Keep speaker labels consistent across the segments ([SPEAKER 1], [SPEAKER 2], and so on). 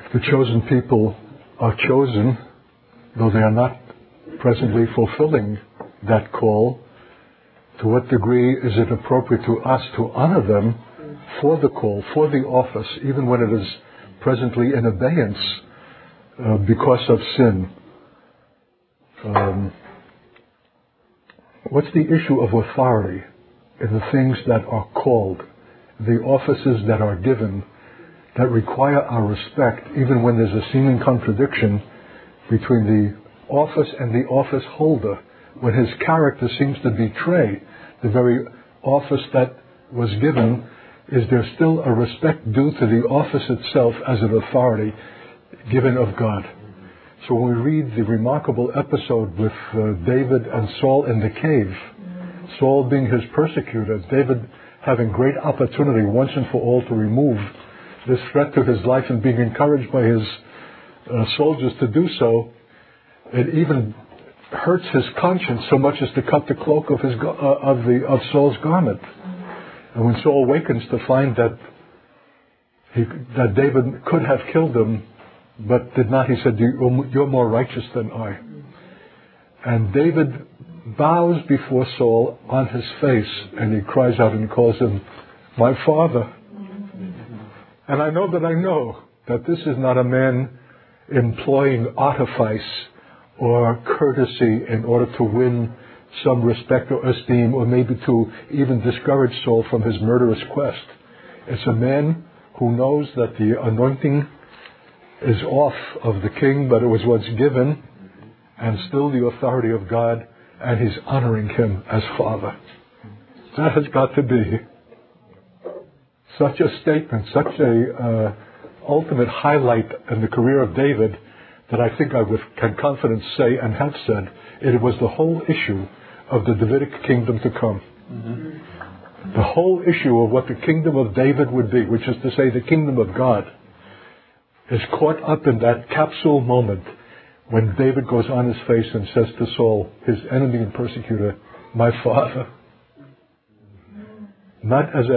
[SPEAKER 1] The chosen people are chosen, though they are not presently fulfilling that call. To what degree is it appropriate to us to honor them for the call, for the office, even when it is presently in abeyance because of sin? What's the issue of authority in the things that are called, the offices that are given, that require our respect, even when there's a seeming contradiction between the office and the office holder, when his character seems to betray the very office that was given? Is there still a respect due to the office itself as an authority given of God? So when we read the remarkable episode with David and Saul in the cave, Saul being his persecutor, David having great opportunity once and for all to remove this threat to his life and being encouraged by his soldiers to do so, it even hurts his conscience so much as to cut the cloak of Saul's garment. And when Saul awakens to find that David could have killed him, but did not, he said, "You're more righteous than I." And David bows before Saul on his face, and he cries out and calls him, "My father." And I know that this is not a man employing artifice or courtesy in order to win some respect or esteem, or maybe to even discourage Saul from his murderous quest. It's a man who knows that the anointing is off of the king, but it was once given, and still the authority of God, and he's honoring him as father. That has got to be such a statement, such a ultimate highlight in the career of David, that I think I can confidently say and have said it was the whole issue of the Davidic kingdom to come. Mm-hmm. The whole issue of what the kingdom of David would be, which is to say the kingdom of God, is caught up in that capsule moment when David goes on his face and says to Saul, his enemy and persecutor, "My father." Not as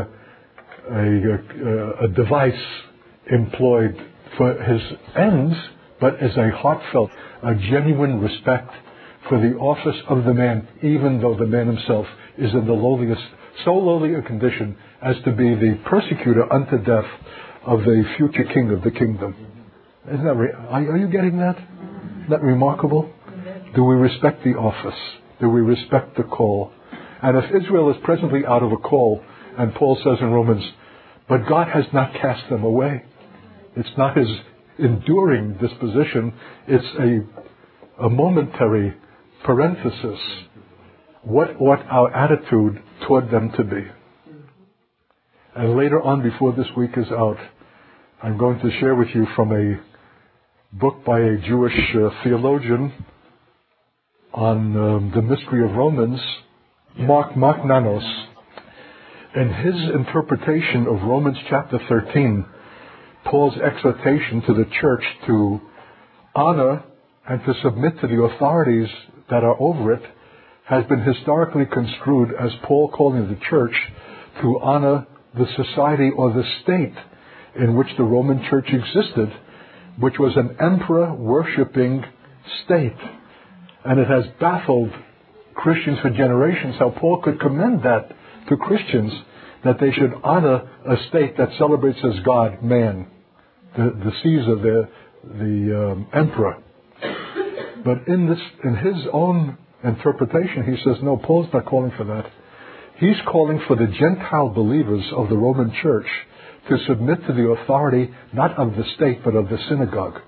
[SPEAKER 1] a device employed for his ends, but as a heartfelt, a genuine respect for the office of the man, even though the man himself is in the lowliest, so lowly a condition as to be the persecutor unto death of the future king of the kingdom. Isn't that are you getting that? Isn't that remarkable? Do we respect the office? Do we respect the call? And if Israel is presently out of a call, and Paul says in Romans, but God has not cast them away. It's not his enduring disposition. It's a momentary parenthesis. What ought our attitude toward them to be? And later on, before this week is out, I'm going to share with you from a book by a Jewish theologian on the mystery of Romans, Mark Nanos. In his interpretation of Romans chapter 13, Paul's exhortation to the church to honor and to submit to the authorities that are over it has been historically construed as Paul calling the church to honor the society or the state in which the Roman church existed, which was an emperor-worshipping state. And it has baffled Christians for generations how Paul could commend that to Christians, that they should honor a state that celebrates as God, man, the Caesar, the emperor. But in his own interpretation, he says, no, Paul's not calling for that. He's calling for the Gentile believers of the Roman church to submit to the authority, not of the state, but of the synagogue.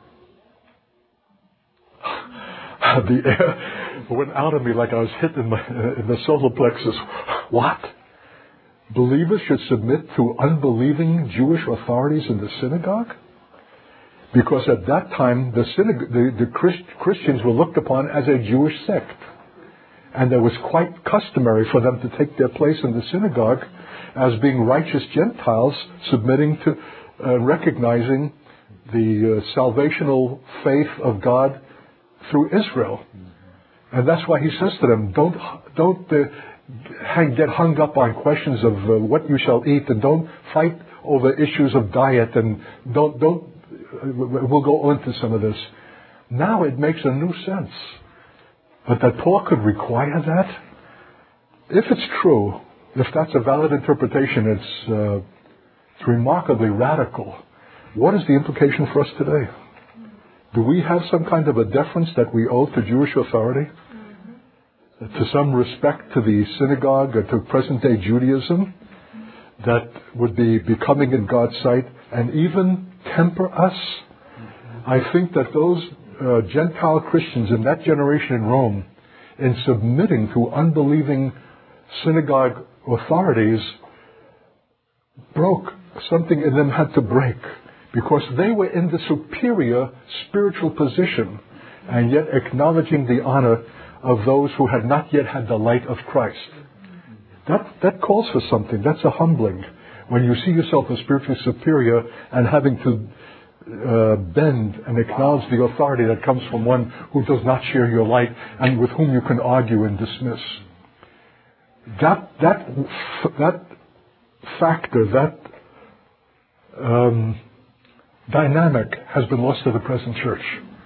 [SPEAKER 1] The air went out of me like I was hit in the solar plexus. What? Believers should submit to unbelieving Jewish authorities in the synagogue? Because at that time, the Christians were looked upon as a Jewish sect. And it was quite customary for them to take their place in the synagogue as being righteous Gentiles, submitting to, recognizing the salvational faith of God through Israel. And that's why he says to them, don't get hung up on questions of what you shall eat, and don't fight over issues of diet, and don't we'll go on to some of this. Now it makes a new sense. But that Paul could require that? If it's true, if that's a valid interpretation, it's remarkably radical. What is the implication for us today? Do we have some kind of a deference that we owe to Jewish authority? To some respect to the synagogue or to present-day Judaism that would be becoming in God's sight and even temper us? I think that those Gentile Christians in that generation in Rome, in submitting to unbelieving synagogue authorities, broke. Something in them had to break because they were in the superior spiritual position and yet acknowledging the honor of those who had not yet had the light of Christ. That calls for something. That's a humbling. When you see yourself as spiritually superior and having to bend and acknowledge the authority that comes from one who does not share your light and with whom you can argue and dismiss. That factor, that dynamic has been lost to the present church.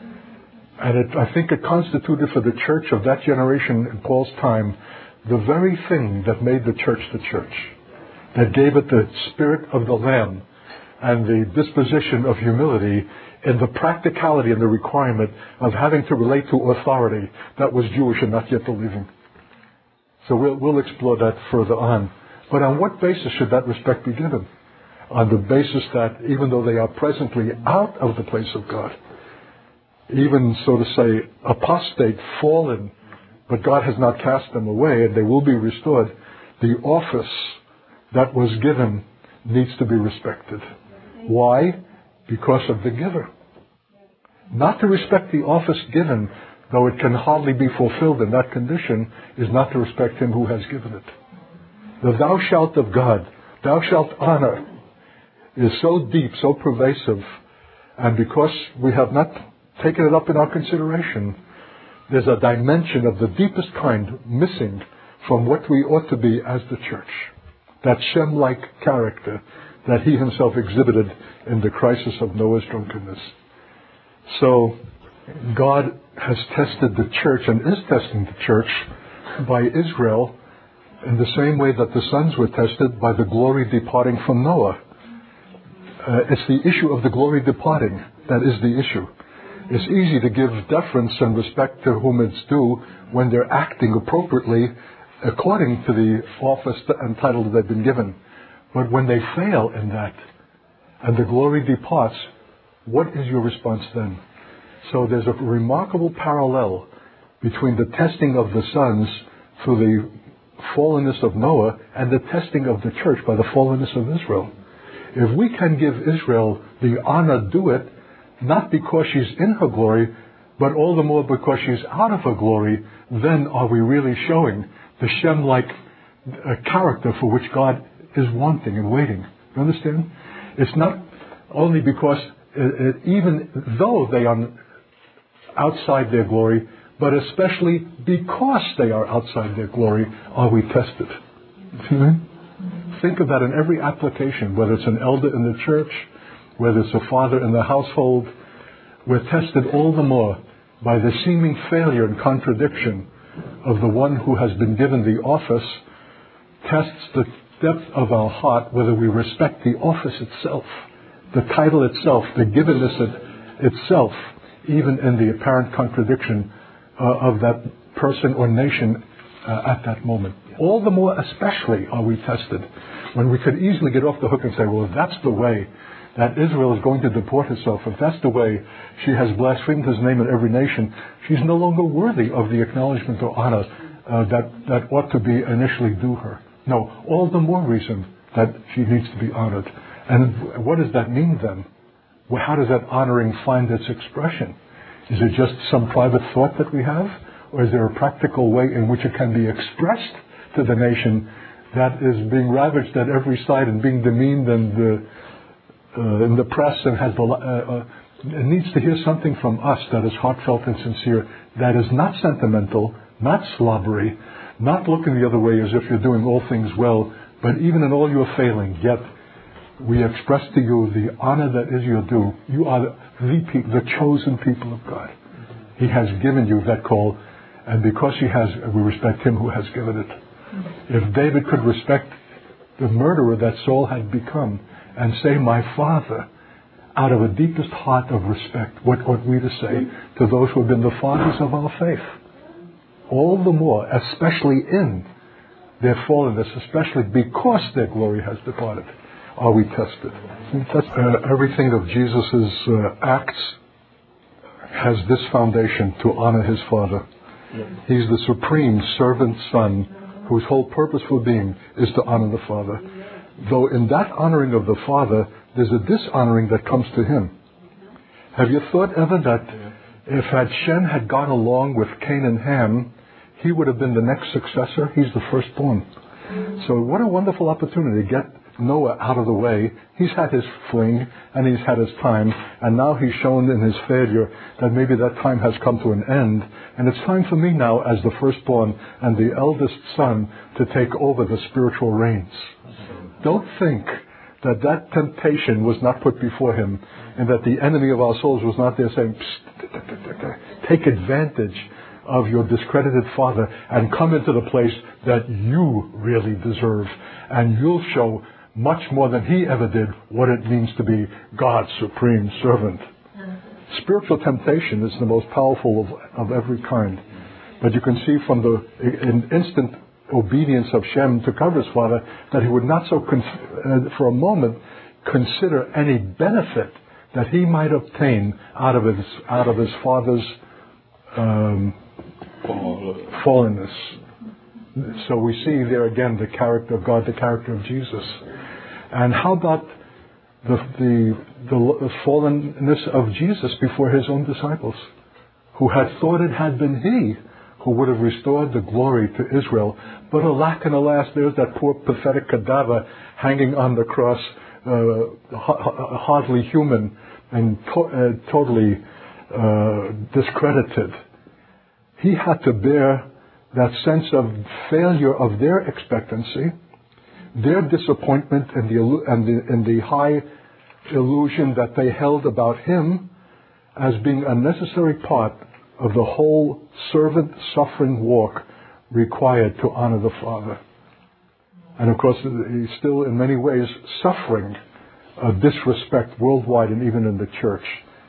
[SPEAKER 1] And I think it constituted for the church of that generation in Paul's time the very thing that made the church, that gave it the spirit of the Lamb and the disposition of humility in the practicality and the requirement of having to relate to authority that was Jewish and not yet believing. So we'll explore that further on. But on what basis should that respect be given? On the basis that even though they are presently out of the place of God, even, so to say, apostate, fallen, but God has not cast them away and they will be restored, the office that was given needs to be respected. Why? Because of the giver. Not to respect the office given, though it can hardly be fulfilled in that condition, is not to respect him who has given it. The thou shalt of God, thou shalt honor, is so deep, so pervasive, and because we have not taken it up in our consideration, there's a dimension of the deepest kind missing from what we ought to be as the church. That Shem-like character that he himself exhibited in the crisis of Noah's drunkenness. So God has tested the church and is testing the church by Israel in the same way that the sons were tested by the glory departing from Noah. It's the issue of the glory departing that is the issue. It's easy to give deference and respect to whom it's due when they're acting appropriately according to the office and title that they've been given. But when they fail in that and the glory departs, what is your response then? So there's a remarkable parallel between the testing of the sons through the fallenness of Noah and the testing of the church by the fallenness of Israel. If we can give Israel the honor due it, not because she's in her glory, but all the more because she's out of her glory, then are we really showing the Shem-like character for which God is wanting and waiting. You understand? It's not only because, even though they are outside their glory, but especially because they are outside their glory, are we tested. See what I mean? Think of that in every application, whether it's an elder in the church, whether it's a father in the household. We're tested all the more by the seeming failure and contradiction of the one who has been given the office, tests the depth of our heart, whether we respect the office itself, the title itself, the givenness itself, even in the apparent contradiction of that person or nation at that moment. All the more especially are we tested when we could easily get off the hook and say, well, if that's the way that Israel is going to deport herself, if that's the way she has blasphemed his name in every nation, she's no longer worthy of the acknowledgement or honor that ought to be initially due her. No, all the more reason that she needs to be honored. And what does that mean then? Well, how does that honoring find its expression? Is it just some private thought that we have? Or is there a practical way in which it can be expressed to the nation that is being ravaged at every side and being demeaned and in the press and has it needs to hear something from us that is heartfelt and sincere, that is not sentimental, not slobbery, not looking the other way as if you're doing all things well, but even in all your failing, yet we express to you the honor that is your due. You are the chosen people of God. He has given you that call, and because He has, we respect Him who has given it. If David could respect the murderer that Saul had become and say, my father, out of a deepest heart of respect, what ought we to say to those who have been the fathers of our faith? All the more, especially in their fallenness, especially because their glory has departed, are we tested. Everything of Jesus' acts has this foundation to honor His Father. He's the supreme servant Son whose whole purpose for being is to honor the Father. Though in that honoring of the Father, there's a dishonoring that comes to Him. Have you thought ever that if Shem had gone along with Cain and Ham, he would have been the next successor? He's the firstborn. So what a wonderful opportunity to get Noah out of the way. He's had his fling and he's had his time, and now he's shown in his failure that maybe that time has come to an end, and it's time for me now as the firstborn and the eldest son to take over the spiritual reins. Don't think that that temptation was not put before him and that the enemy of our souls was not there saying, take advantage of your discredited father and come into the place that you really deserve, and you'll show much more than he ever did what it means to be God's supreme servant. Spiritual temptation is the most powerful of every kind. But you can see from the instant obedience of Shem to cover his father that he would not for a moment consider any benefit that he might obtain out of his father's fallenness. So we see there again the character of God, the character of Jesus. And how about the fallenness of Jesus before His own disciples, who had thought it had been He who would have restored the glory to Israel. But alack and alas, there's that poor pathetic cadaver hanging on the cross, hardly human and totally discredited. He had to bear that sense of failure of their expectancy, their disappointment in the high illusion that they held about Him as being a necessary part of the whole servant suffering walk required to honor the Father. And of course, he's still in many ways suffering disrespect worldwide and even in the church.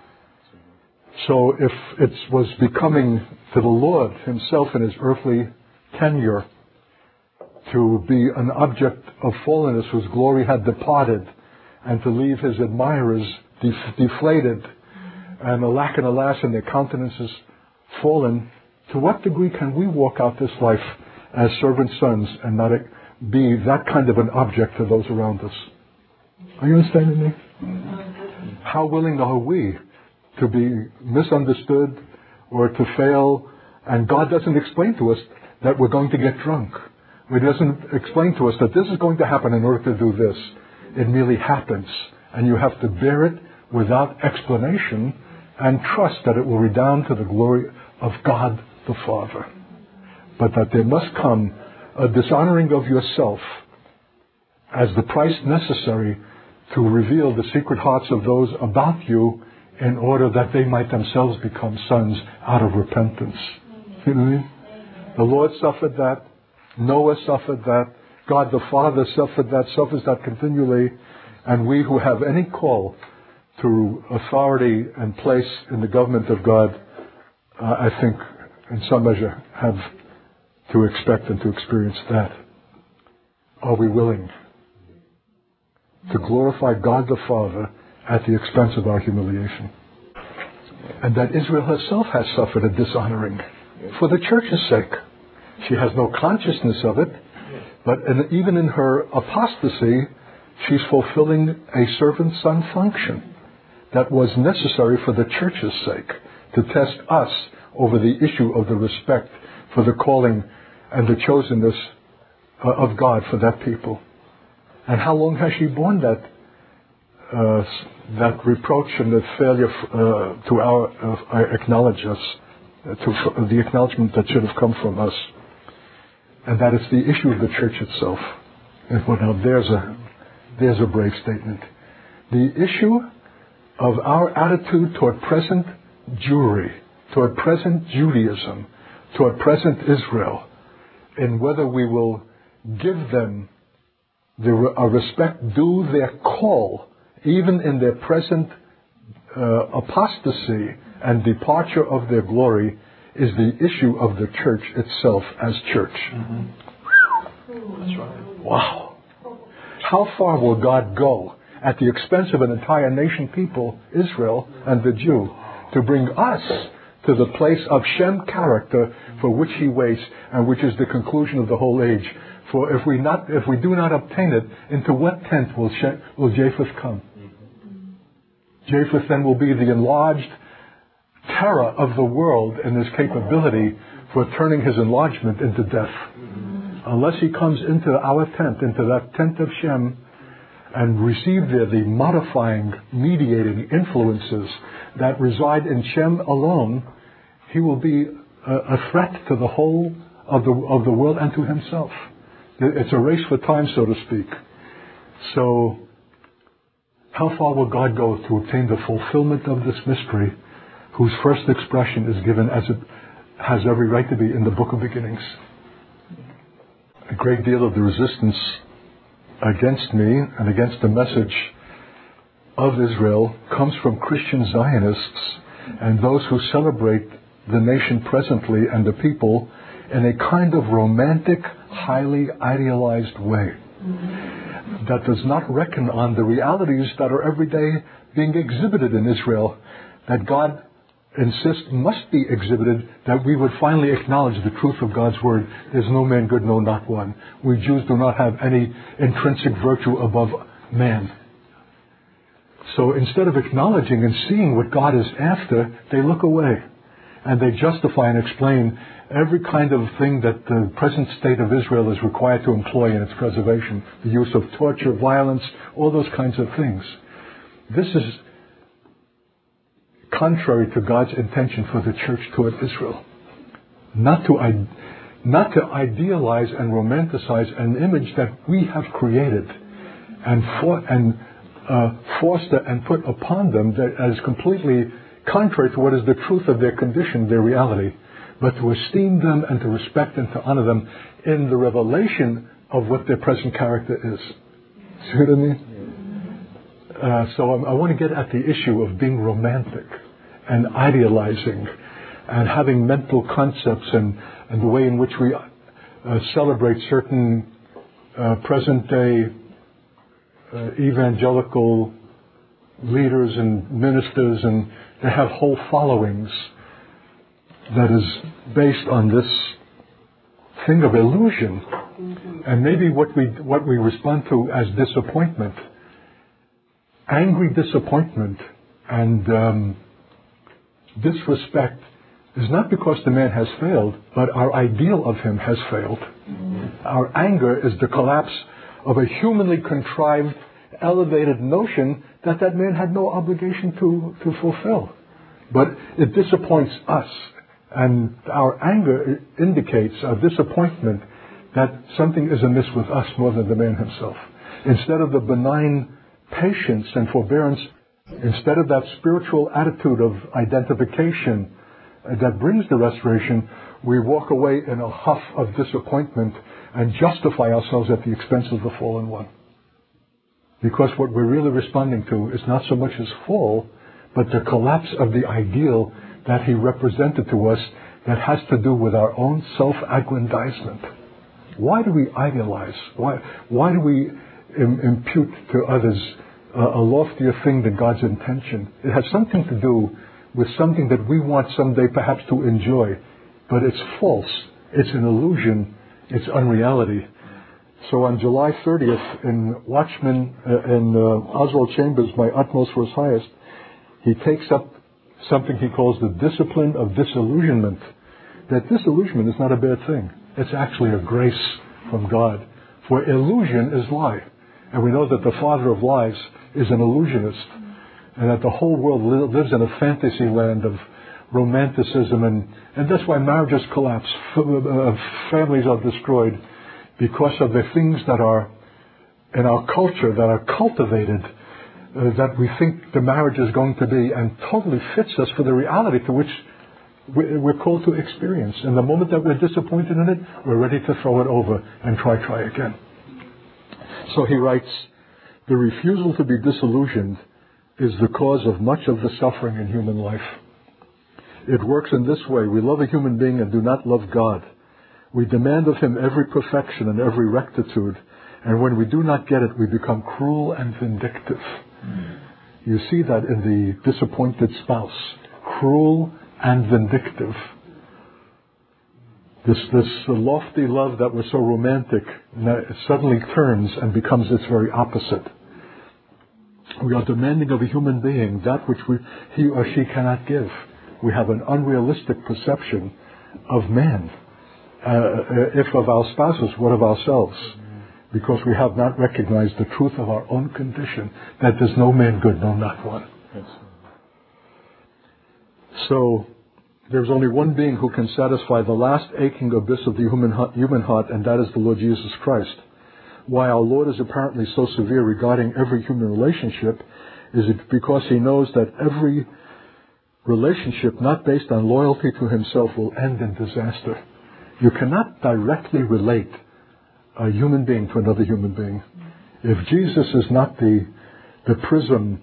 [SPEAKER 1] So if it was becoming to the Lord Himself in His earthly tenure to be an object of fallenness whose glory had departed, and to leave His admirers deflated and alack and alas in their countenances fallen, to what degree can we walk out this life as servant sons and not be that kind of an object to those around us? Are you understanding me? How willing are we to be misunderstood or to fail? And God doesn't explain to us that we're going to get drunk. He doesn't explain to us that this is going to happen in order to do this. It merely happens, and you have to bear it without explanation and trust that it will redound to the glory of God the Father. But that there must come a dishonoring of yourself as the price necessary to reveal the secret hearts of those about you in order that they might themselves become sons out of repentance. You know what I mean? The Lord suffered that. Noah suffered that. God the Father suffered that, suffers that continually. And we who have any call to authority and place in the government of God, I think in some measure have to expect and to experience that. Are we willing to glorify God the Father at the expense of our humiliation? And that Israel herself has suffered a dishonoring for the church's sake. She has no consciousness of it, but even in her apostasy, she's fulfilling a servant son function that was necessary for the church's sake, to test us over the issue of the respect for the calling and the chosenness of God for that people. And how long has she borne that reproach and that failure to acknowledge us, to the acknowledgement that should have come from us? And that is the issue of the church itself. And well, now there's there's a brave statement. The issue of our attitude toward present Jewry, toward present Judaism, toward present Israel, and whether we will give them a respect due their call, even in their present apostasy and departure of their glory, is the issue of the church itself as church.
[SPEAKER 2] That's right.
[SPEAKER 1] Wow. How far will God go at the expense of an entire nation people, Israel and the Jew, to bring us to the place of Shem character for which he waits and which is the conclusion of the whole age? For if we do not obtain it, into what tent will Japheth come? Japheth then will be the enlarged terror of the world in his capability for turning his enlargement into death. Unless he comes into our tent, into that tent of Shem, and receive there the modifying, mediating influences that reside in Shem alone, he will be a threat to the whole of the world and to himself. It's a race for time, so to speak. So, how far will God go to obtain the fulfillment of this mystery, whose first expression is given as it has every right to be in the Book of Beginnings? A great deal of the resistance against me and against the message of Israel comes from Christian Zionists and those who celebrate the nation presently and the people in a kind of romantic, highly idealized way that does not reckon on the realities that are every day being exhibited in Israel, that God insists must be exhibited, that we would finally acknowledge the truth of God's word. There's no man good, no, not one. We Jews do not have any intrinsic virtue above man. So instead of acknowledging and seeing what God is after, they look away and they justify and explain every kind of thing that the present state of Israel is required to employ in its preservation. The use of torture, violence, all those kinds of things. This is contrary to God's intention for the church toward Israel. Not to idealize and romanticize an image that we have created and foster and put upon them that is completely contrary to what is the truth of their condition, their reality, but to esteem them and to respect and to honor them in the revelation of what their present character is. See what I mean? So I want to get at the issue of being romantic and idealizing and having mental concepts and the way in which we celebrate certain present-day evangelical leaders and ministers, and they have whole followings that is based on this thing of illusion. And maybe what we respond to as disappointment, angry disappointment and disrespect, is not because the man has failed, but our ideal of him has failed. Our anger is the collapse of a humanly contrived, elevated notion that man had no obligation to fulfill. But it disappoints us, and our anger indicates our disappointment that something is amiss with us more than the man himself. Instead of the benign patience and forbearance, instead of that spiritual attitude of identification that brings the restoration, we walk away in a huff of disappointment and justify ourselves at the expense of the fallen one. Because what we're really responding to is not so much his fall, but the collapse of the ideal that he represented to us that has to do with our own self-aggrandizement. Why do we idealize? Why do we impute to others a loftier thing than God's intention? It has something to do with something that we want someday perhaps to enjoy, but it's false. It's an illusion. It's unreality. So on July 30th, in Watchman, in Oswald Chambers, My Utmost for His Highest, he takes up something he calls the discipline of disillusionment. That disillusionment is not a bad thing. It's actually a grace from God. For illusion is lie. And we know that the father of lies is an illusionist. And that the whole world lives in a fantasy land of romanticism. And that's why marriages collapse. Families are destroyed because of the things that are in our culture that are cultivated that we think the marriage is going to be, and totally fits us for the reality to which we're called to experience. And the moment that we're disappointed in it, we're ready to throw it over and try again. So he writes, the refusal to be disillusioned is the cause of much of the suffering in human life. It works in this way. We love a human being and do not love God. We demand of him every perfection and every rectitude. And when we do not get it, we become cruel and vindictive. You see that in the disappointed spouse. Cruel and vindictive. This lofty love that was so romantic suddenly turns and becomes its very opposite. We are demanding of a human being that which he or she cannot give. We have an unrealistic perception of man. If of our spouses, what of ourselves? Because we have not recognized the truth of our own condition, that there's no man good, no, not one. Yes. So, there's only one being who can satisfy the last aching abyss of the human heart, and that is the Lord Jesus Christ. Why our Lord is apparently so severe regarding every human relationship is it because he knows that every relationship not based on loyalty to himself will end in disaster. You cannot directly relate a human being to another human being. If Jesus is not the prism,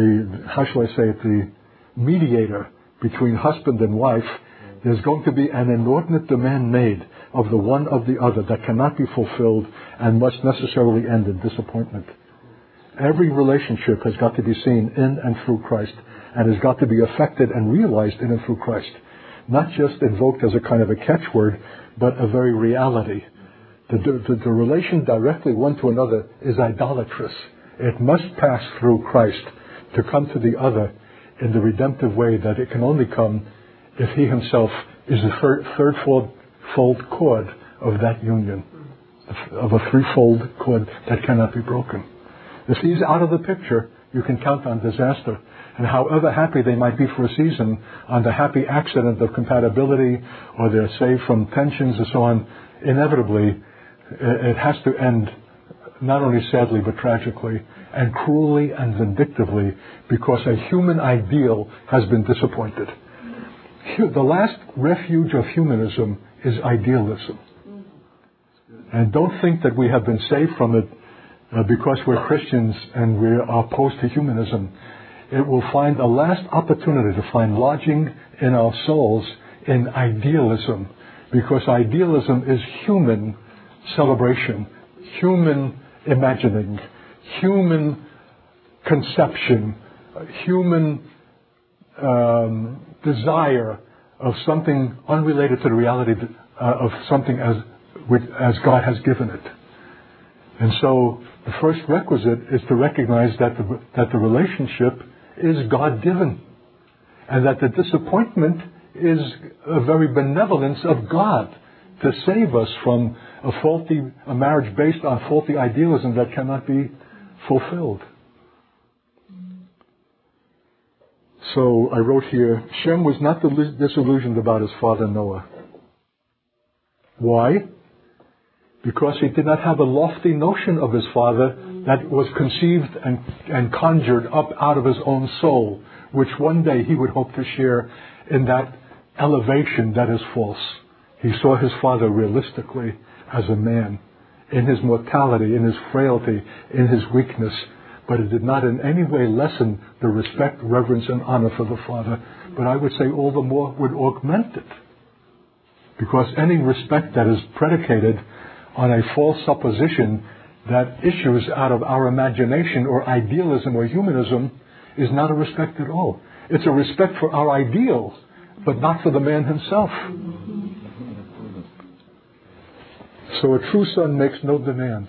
[SPEAKER 1] the mediator between husband and wife, there's going to be an inordinate demand made of the one of the other that cannot be fulfilled and must necessarily end in disappointment. Every relationship has got to be seen in and through Christ, and has got to be affected and realized in and through Christ. Not just invoked as a kind of a catchword, but a very reality. The relation directly one to another is idolatrous. It must pass through Christ to come to the other in the redemptive way that it can only come if he himself is the third-fold cord of that union, of a threefold cord that cannot be broken. If he's out of the picture, you can count on disaster. And however happy they might be for a season on the happy accident of compatibility, or they're saved from tensions and so on, inevitably it has to end not only sadly but tragically and cruelly and vindictively, because a human ideal has been disappointed. The last refuge of humanism is idealism. And don't think that we have been saved from it because we're Christians and we are opposed to humanism. It will find a last opportunity to find lodging in our souls in idealism, because idealism is human celebration, human imagining, human conception, human desire of something unrelated to the reality of something as God has given it. And so the first requisite is to recognize that the relationship is God-given, and that the disappointment is a very benevolence of God to save us from a marriage based on faulty idealism that cannot be fulfilled. So I wrote here, Shem was not disillusioned about his father Noah. Why? Because he did not have a lofty notion of his father that was conceived and conjured up out of his own soul, which one day he would hope to share in that elevation that is false. He saw his father realistically as a man, in his mortality, in his frailty, in his weakness, but it did not in any way lessen the respect, reverence, and honor for the father, but I would say all the more would augment it. Because any respect that is predicated on a false supposition that issues out of our imagination or idealism or humanism is not a respect at all. It's a respect for our ideals, but not for the man himself. So a true son makes no demands.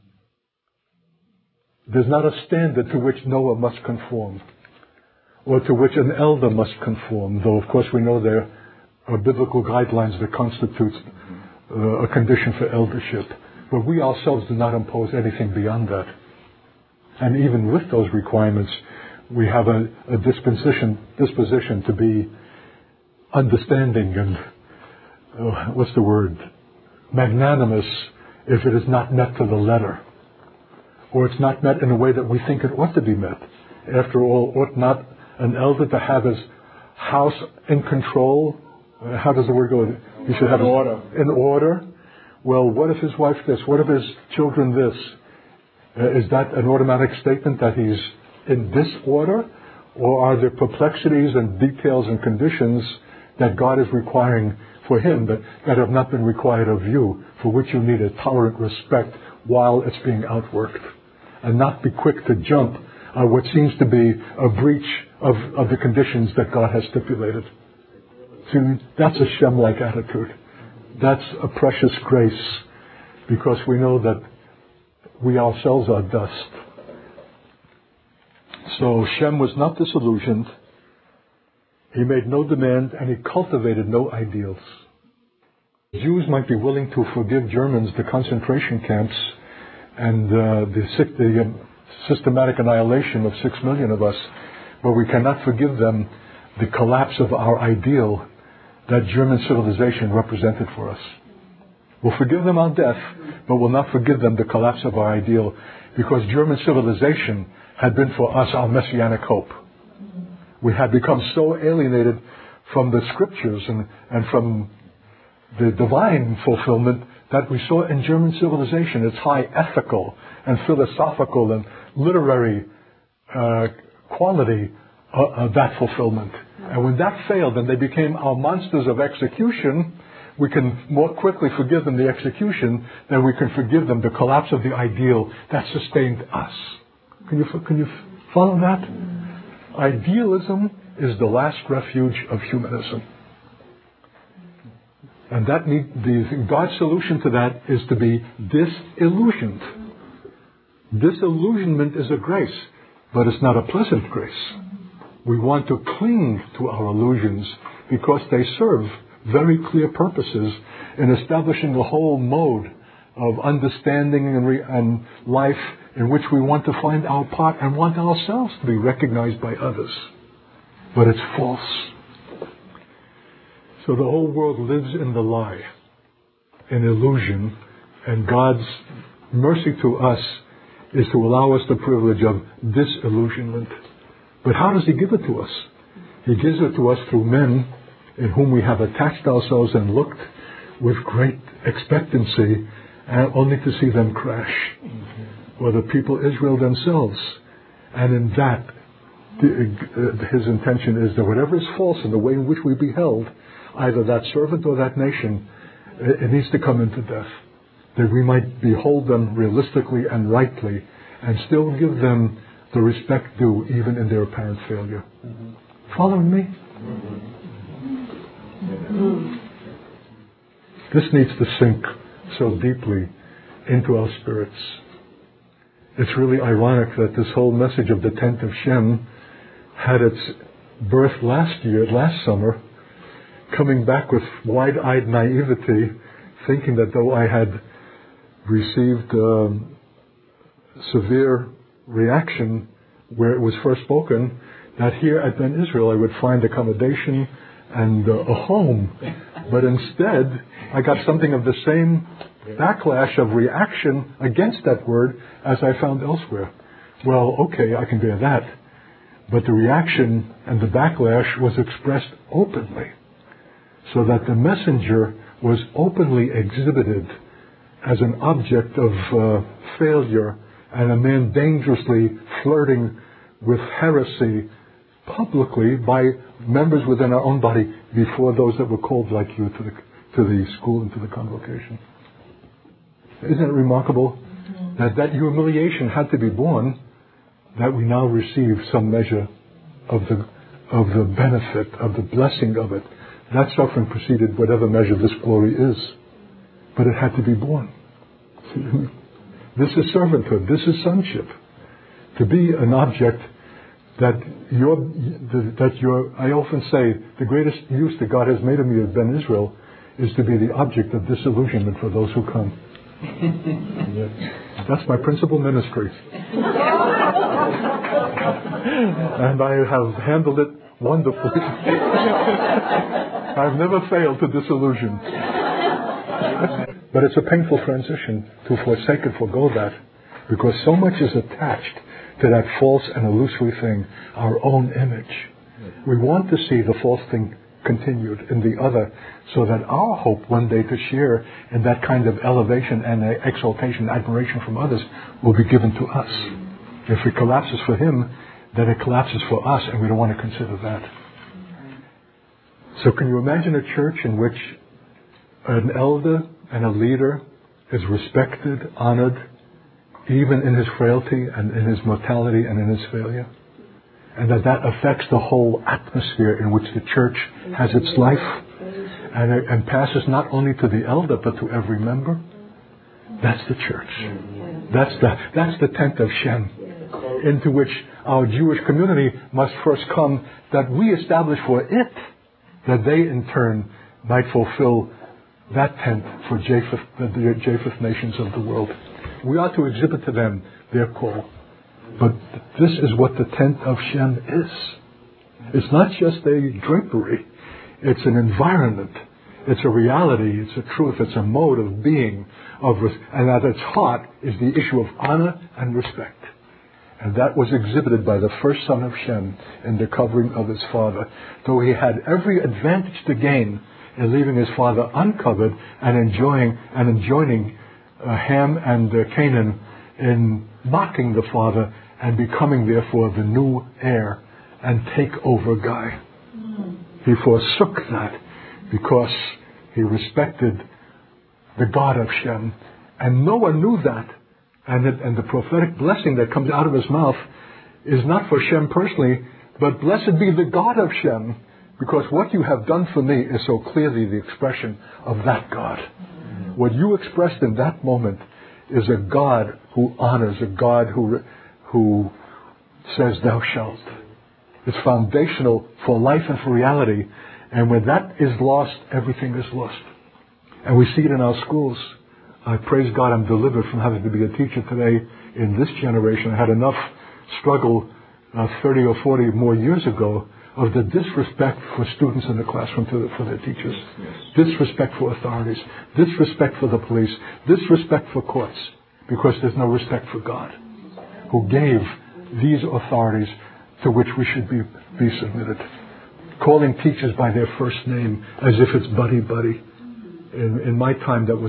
[SPEAKER 1] There's not a standard to which Noah must conform, or to which an elder must conform, though of course we know there are biblical guidelines that constitute a condition for eldership. But we ourselves do not impose anything beyond that. And even with those requirements, we have a disposition to be understanding and, magnanimous if it is not met to the letter. or it's not met in a way that we think it ought to be met. After all, ought not an elder to have his house in control? How does the word go? He should have
[SPEAKER 2] order.
[SPEAKER 1] In order. Well, what if his wife this? What if his children this? Is that an automatic statement that he's in disorder? Or are there perplexities and details and conditions that God is requiring for him that have not been required of you, for which you need a tolerant respect while it's being outworked? And not be quick to jump on what seems to be a breach of the conditions that God has stipulated. See, that's a Shem-like attitude. That's a precious grace, because we know that we ourselves are dust. So Shem was not disillusioned. He made no demand, and he cultivated no ideals. Jews might be willing to forgive Germans the concentration camps and the systematic annihilation of 6 million of us, but we cannot forgive them the collapse of our ideal that German civilization represented for us. We'll forgive them our death, but we'll not forgive them the collapse of our ideal, because German civilization had been for us our messianic hope. We had become so alienated from the scriptures and from the divine fulfillment that we saw in German civilization its high ethical and philosophical and literary quality of that fulfillment. And when that failed and they became our monsters of execution, we can more quickly forgive them the execution than we can forgive them the collapse of the ideal that sustained us. Can you follow that? Idealism is the last refuge of humanism. And God's solution to that is to be disillusioned. Disillusionment is a grace, but it's not a pleasant grace. We want to cling to our illusions because they serve very clear purposes in establishing a whole mode of understanding and life in which we want to find our part and want ourselves to be recognized by others. But it's false. So the whole world lives in the lie, in illusion, and God's mercy to us is to allow us the privilege of disillusionment. But how does He give it to us? He gives it to us through men in whom we have attached ourselves and looked with great expectancy, and only to see them crash. Or the people Israel themselves. And in that, His intention is that whatever is false in the way in which we beheld either that servant or that nation, it needs to come into death. That we might behold them realistically and rightly, and still give them the respect due even in their apparent failure. Following me? This needs to sink so deeply into our spirits. It's really ironic that this whole message of the tent of Shem had its birth last summer, coming back with wide-eyed naivety, thinking that though I had received severe reaction where it was first spoken, that here at Ben Israel I would find accommodation and a home. But instead, I got something of the same backlash of reaction against that word as I found elsewhere. Well, okay, I can bear that. But the reaction and the backlash was expressed openly, so that the messenger was openly exhibited as an object of failure and a man dangerously flirting with heresy publicly by members within our own body before those that were called like you to the school and to the convocation. Isn't it remarkable that humiliation had to be borne, that we now receive some measure of the benefit, of the blessing of it. That suffering preceded whatever measure this glory is. But it had to be borne. This is servanthood. This is sonship. To be an object that I often say, the greatest use that God has made of me as Ben Israel is to be the object of disillusionment for those who come. That's my principal ministry. And I have handled it wonderfully. I've never failed to disillusion. But it's a painful transition to forsake and forgo that Because so much is attached to that false and illusory thing, our own image. We want to see the false thing continued in the other, so that our hope one day to share in that kind of elevation and exaltation, admiration from others will be given to us. If it collapses for him, then it collapses for us, and we don't want to consider that. So can you imagine a church in which an elder and a leader is respected, honored, even in his frailty and in his mortality and in his failure? And that affects the whole atmosphere in which the church has its life and passes not only to the elder but to every member. That's the church. That's the tent of Shem, into which our Jewish community must first come, that we establish for it, that they in turn might fulfill that tent for the Japheth nations of the world. We ought to exhibit to them their call. But this is what the tent of Shem is. It's not just a drapery. It's an environment. It's a reality. It's a truth. It's a mode of being. And at its heart is the issue of honor and respect. And that was exhibited by the first son of Shem in the covering of his father. Though he had every advantage to gain in leaving his father uncovered and enjoining Ham and Canaan in mocking the father and becoming therefore the new heir and takeover guy. He forsook that because he respected the God of Shem. And Noah knew that. And the prophetic blessing that comes out of his mouth is not for Shem personally, but blessed be the God of Shem, because what you have done for me is so clearly the expression of that God. What you expressed in that moment is a God who honors, a God who says thou shalt. It's foundational for life and for reality. And when that is lost, everything is lost. And we see it in our schools. I praise God I'm delivered from having to be a teacher today in this generation. I had enough struggle 30 or 40 more years ago of the disrespect for students in the classroom for their teachers. Disrespect for authorities. Disrespect for the police. Disrespect for courts. Because there's no respect for God, who gave these authorities to which we should be submitted. Calling teachers by their first name as if it's buddy. In my time that was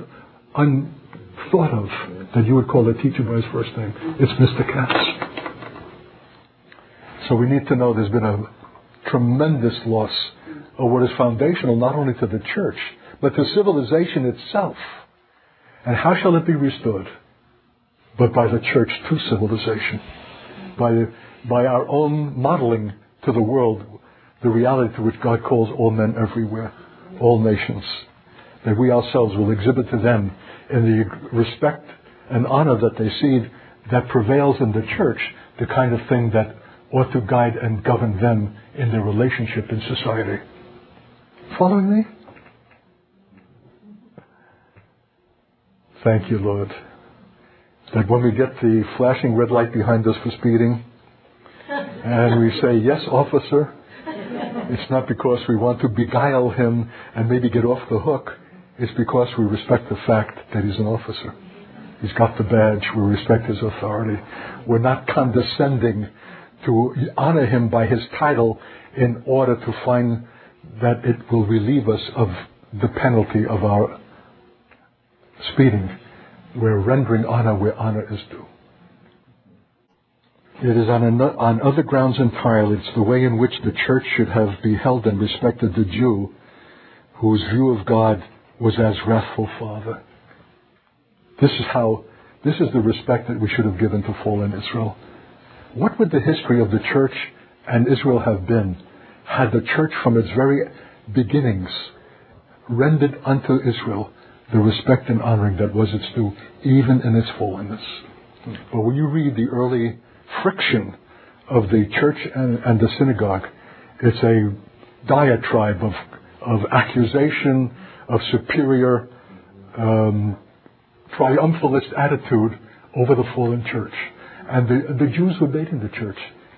[SPEAKER 1] unthought of, that you would call a teacher by his first name. It's Mr. Katz. So we need to know there's been a tremendous loss of what is foundational not only to the church, but to civilization itself. And how shall it be restored? But by the church to civilization. By our own modeling to the world the reality to which God calls all men everywhere, all nations. That we ourselves will exhibit to them in the respect and honor that they see that prevails in the church, the kind of thing that ought to guide and govern them in their relationship in society. Following me? Thank you, Lord. That when we get the flashing red light behind us for speeding, and we say, yes, officer, it's not because we want to beguile him and maybe get off the hook. It's because we respect the fact that he's an officer. He's got the badge. We respect his authority. We're not condescending to honor him by his title in order to find that it will relieve us of the penalty of our speeding. We're rendering honor where honor is due. It is on other grounds entirely. It's the way in which the church should have beheld and respected the Jew, whose view of God was as wrathful Father. This is the respect that we should have given to fallen Israel. What would the history of the church and Israel have been had the church from its very beginnings rendered unto Israel the respect and honoring that was its due, even in its fallenness? But when you read the early friction of the church and the synagogue, it's a diatribe of accusation, of superior triumphalist attitude over the fallen church. And the Jews were baiting the church.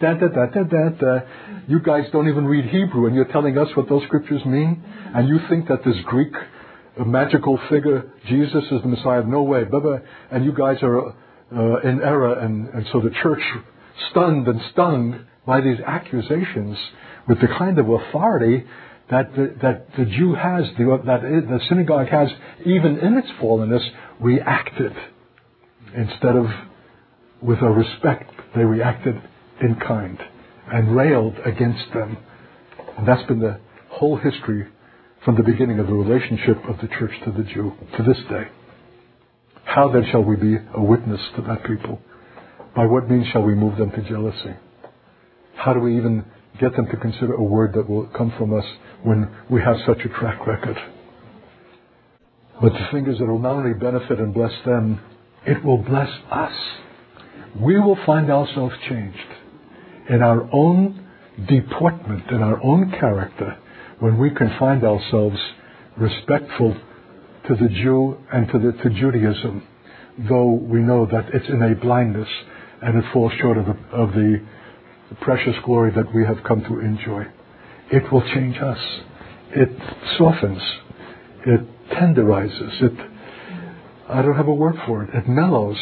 [SPEAKER 1] You guys don't even read Hebrew, and you're telling us what those scriptures mean? And you think that this Greek magical figure, Jesus, is the Messiah? No way. And you guys are in error, and so the church, stunned and stung by these accusations, with the kind of authority that the Jew has, that the synagogue has, even in its fallenness, reacted. Instead of with a respect, they reacted in kind and railed against them. And that's been the whole history from the beginning of the relationship of the church to the Jew to this day. How then shall we be a witness to that people? By what means shall we move them to jealousy? How do we even get them to consider a word that will come from us when we have such a track record? But the thing is, it will not only benefit and bless them, it will bless us. We will find ourselves changed in our own deportment, in our own character, when we can find ourselves respectful to the Jew and to Judaism, though we know that it's in a blindness and it falls short of the precious glory that we have come to enjoy. It will change us. It softens. It tenderizes. I don't have a word for it. It mellows.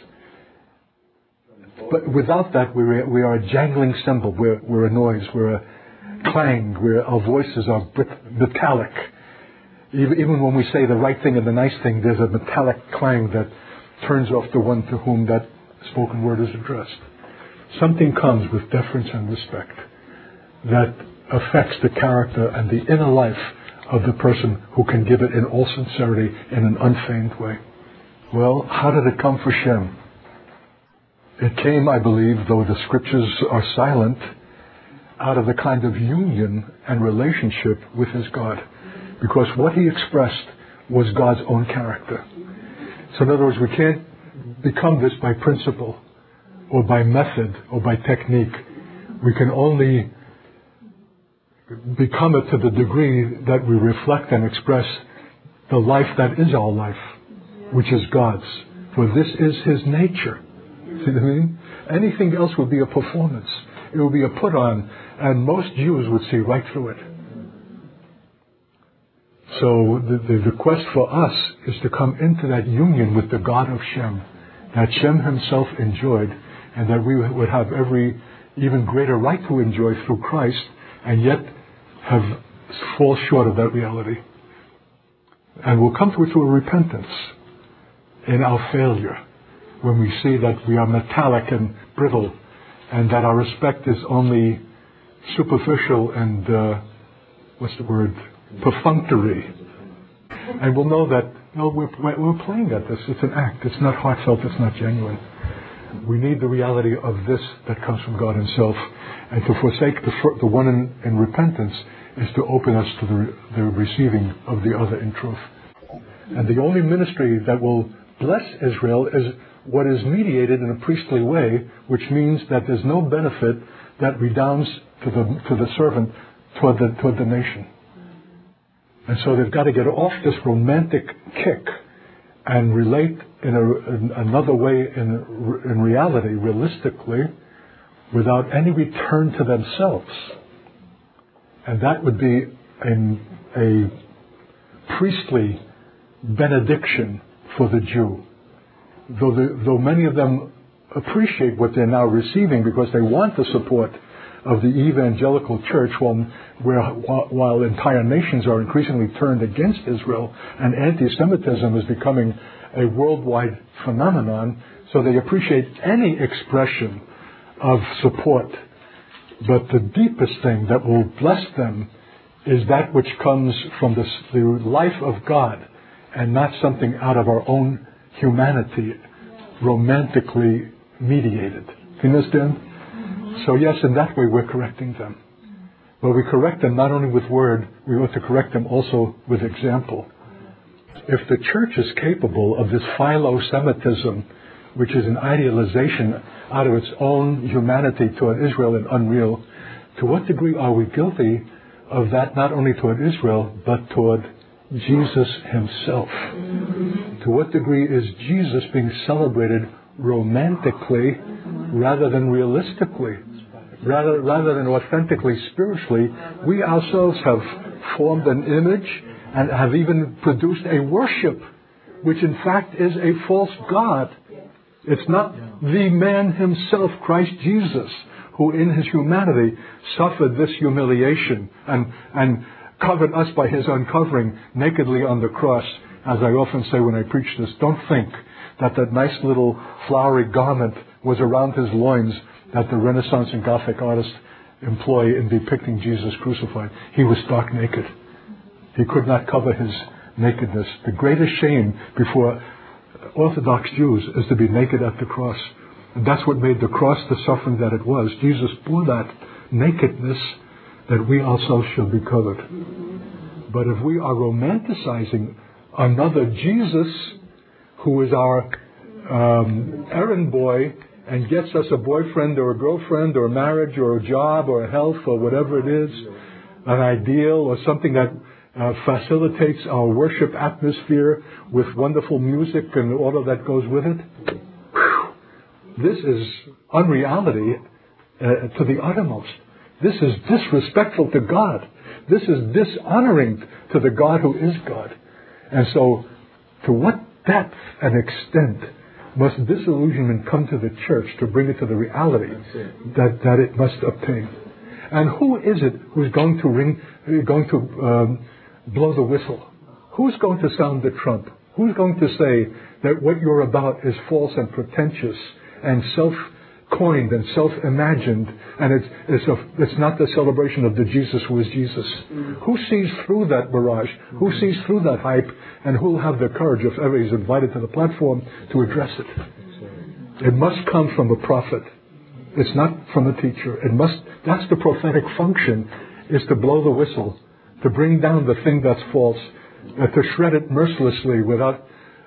[SPEAKER 1] But without that, we are a jangling cymbal. We're a noise. We're a clang. Our voices are metallic. Even when we say the right thing and the nice thing, there's a metallic clang that turns off the one to whom that spoken word is addressed. Something comes with deference and respect that affects the character and the inner life of the person who can give it in all sincerity in an unfeigned way. Well, how did it come for Shem? It came, I believe, though the scriptures are silent, out of the kind of union and relationship with his God. Because what he expressed was God's own character. So in other words, we can't become this by principle or by method or by technique. We can only become it to the degree that we reflect and express the life that is our life, which is God's. For this is his nature. See what I mean? Anything else would be a performance. It would be a put on, and most Jews would see right through it. So the quest for us is to come into that union with the God of Shem, that Shem himself enjoyed, and that we would have every even greater right to enjoy through Christ, and yet fall short of that reality. And we'll come to it through a repentance in our failure, when we see that we are metallic and brittle, and that our respect is only superficial and, perfunctory. And we'll know that, no, we're playing at this. It's an act. It's not heartfelt. It's not genuine. We need the reality of this that comes from God himself. And to forsake the one in repentance is to open us to the receiving of the other in truth. And the only ministry that will bless Israel is what is mediated in a priestly way, which means that there's no benefit that redounds to the servant toward the nation. And so they've got to get off this romantic kick and relate in another way in reality, realistically, without any return to themselves. And that would be a priestly benediction for the Jew. Though many of them appreciate what they're now receiving because they want the support of the evangelical church, while entire nations are increasingly turned against Israel and anti-Semitism is becoming a worldwide phenomenon, so they appreciate any expression of support. But the deepest thing that will bless them is that which comes from the life of God and not something out of our own humanity, romantically mediated. Do you understand? So yes, in that way we're correcting them. But we correct them not only with word, we ought to correct them also with example. If the church is capable of this philo-Semitism, which is an idealization out of its own humanity toward Israel and unreal, to what degree are we guilty of that not only toward Israel, but toward Jesus himself? To what degree is Jesus being celebrated romantically rather than realistically, rather than authentically spiritually? We ourselves have formed an image and have even produced a worship which in fact is a false god. It's not the man himself, Christ Jesus, who in his humanity suffered this humiliation and covered us by his uncovering nakedly on the cross. As I often say when I preach this, don't think that that nice little flowery garment was around his loins that the Renaissance and Gothic artists employ in depicting Jesus crucified. He was stark naked. He could not cover his nakedness. The greatest shame before Orthodox Jews is to be naked at the cross. And that's what made the cross the suffering that it was. Jesus bore that nakedness that we ourselves shall be covered. But if we are romanticizing another Jesus who is our errand boy and gets us a boyfriend or a girlfriend or a marriage or a job or a health or whatever it is, an ideal or something that facilitates our worship atmosphere with wonderful music and all of that goes with it, this is unreality to the uttermost. This is disrespectful to God. This is dishonoring to the God who is God. And so, to what depth and extent must disillusionment come to the church to bring it to the reality that it must obtain? And who is it who's going to blow the whistle? Who's going to sound the trump? Who's going to say that what you're about is false and pretentious and self-coined and self-imagined, and it's not the celebration of the Jesus who is Jesus? Who sees through that mirage? Who sees through that hype? And who will have the courage, if ever he's invited to the platform, to address it? It must come from a prophet. It's not from a teacher. That's the prophetic function, is to blow the whistle, to bring down the thing that's false, to shred it mercilessly without,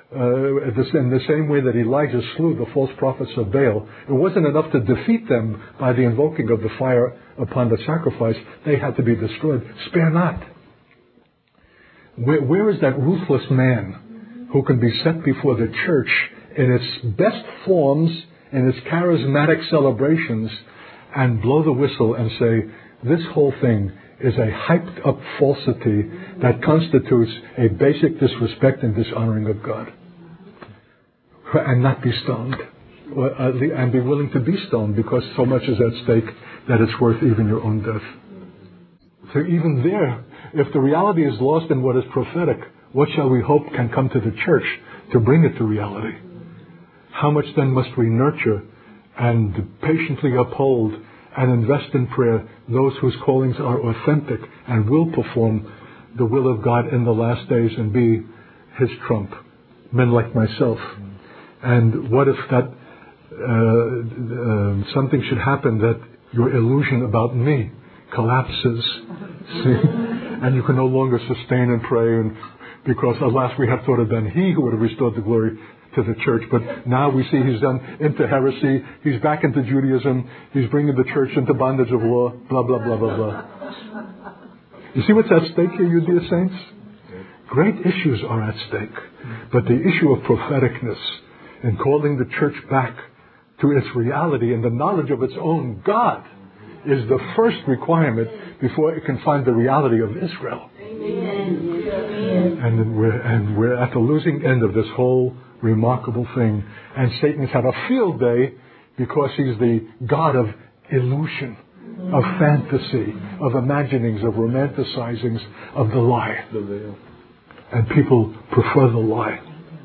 [SPEAKER 1] in the same way that Elijah slew the false prophets of Baal. It wasn't enough to defeat them by the invoking of the fire upon the sacrifice. They had to be destroyed. Spare not. Where is that ruthless man who can be set before the church in its best forms, in its charismatic celebrations, and blow the whistle and say, this whole thing is a hyped up falsity that constitutes a basic disrespect and dishonoring of God, and not be stoned, and be willing to be stoned because so much is at stake that it's worth even your own death. So even there, if the reality is lost in what is prophetic, what shall we hope can come to the church to bring it to reality? How much then must we nurture and patiently uphold and invest in prayer those whose callings are authentic and will perform the will of God in the last days and be his trump, men like myself. And what if that something should happen that your illusion about me collapses, see, and you can no longer sustain and pray, and because alas, we have thought it been he who would have restored the glory to the church, but now we see he's done into heresy, he's back into Judaism, he's bringing the church into bondage of law, blah, blah, blah, blah, blah. You see what's at stake here, you dear saints? Great issues are at stake, but the issue of propheticness and calling the church back to its reality and the knowledge of its own God is the first requirement before it can find the reality of Israel. Amen. And we're at the losing end of this whole remarkable thing. And Satan has had a field day because he's the God of illusion, of fantasy, of imaginings, of romanticizings, of the lie. And people prefer the lie.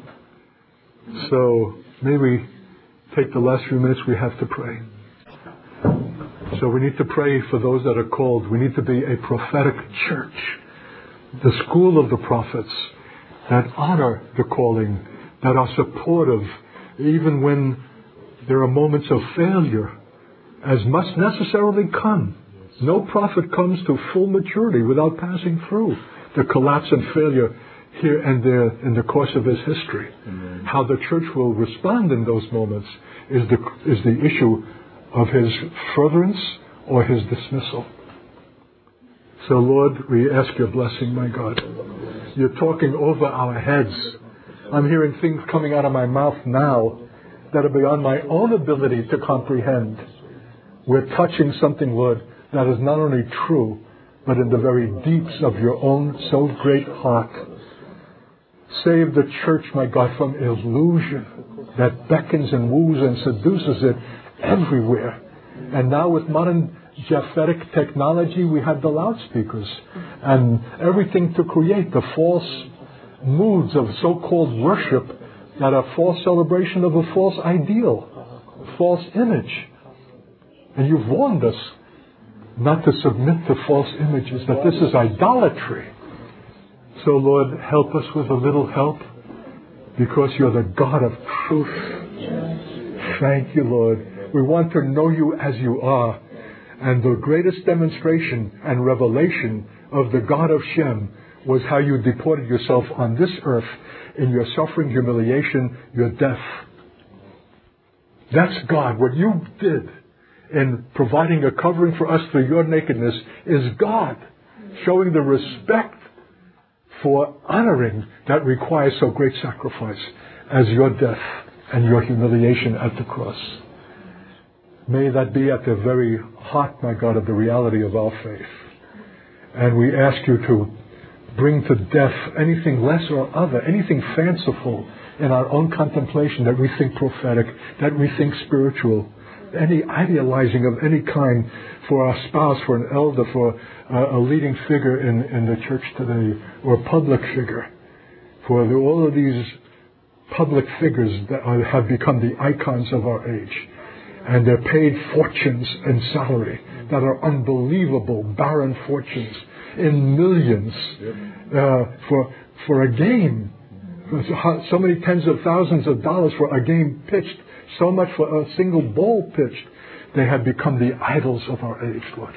[SPEAKER 1] So may we take the last few minutes we have to pray. So we need to pray for those that are called. We need to be a prophetic church, the school of the prophets that honor the calling, that are supportive even when there are moments of failure, as must necessarily come. No prophet comes to full maturity without passing through the collapse and failure here and there in the course of his history. Amen. How the church will respond in those moments is the issue of his furtherance or his dismissal. So Lord, we ask your blessing, my God. You're talking over our heads. I'm hearing things coming out of my mouth now that are beyond my own ability to comprehend. We're touching something, Lord, that is not only true, but in the very deeps of your own so great heart. Save the church, my God, from illusion. that beckons and woos and seduces it everywhere. And now with modern Japhetic technology, we have the loudspeakers and everything to create the false moods of so-called worship that are false celebration of a false ideal, false image. And you've warned us not to submit to false images, that this is idolatry. So Lord, help us with a little help, because you're the God of truth. Thank you, Lord. We want to know you as you are. And the greatest demonstration and revelation of the God of Shem was how you deported yourself on this earth in your suffering, humiliation, your death. That's God. What you did in providing a covering for us through your nakedness is God showing the respect for honoring that requires so great sacrifice as your death and your humiliation at the cross. May that be at the very heart, my God, of the reality of our faith. And we ask you to bring to death anything less or other, anything fanciful in our own contemplation that we think prophetic, that we think spiritual, any idealizing of any kind for our spouse, for an elder, for a leading figure in the church today, or a public figure, for all of these public figures that have become the icons of our age. And they're paid fortunes in salary that are unbelievable, barren fortunes in millions for a game. So many tens of thousands of dollars for a game pitched, so much for a single ball pitched. They have become the idols of our age, Lord.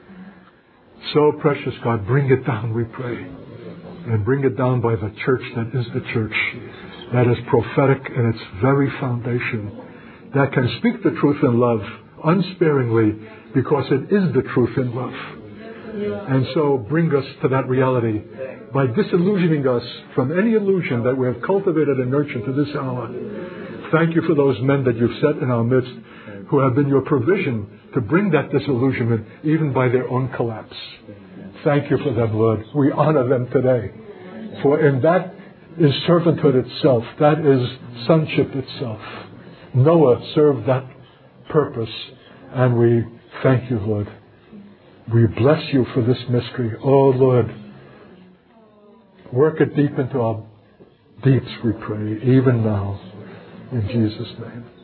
[SPEAKER 1] So precious God, bring it down, we pray. And bring it down by the church that is the church, that is prophetic in its very foundation, that can speak the truth in love unsparingly, because it is the truth in love. And so bring us to that reality by disillusioning us from any illusion that we have cultivated and nurtured to this hour. Thank you for those men that you've set in our midst who have been your provision to bring that disillusionment even by their own collapse. Thank you for them, Lord. We honor them today. For in that is servanthood itself. That is sonship itself. Noah served that purpose, and we thank you, Lord. We bless you for this mystery. Oh, Lord, work it deep into our deeps, we pray, even now, in Jesus' name.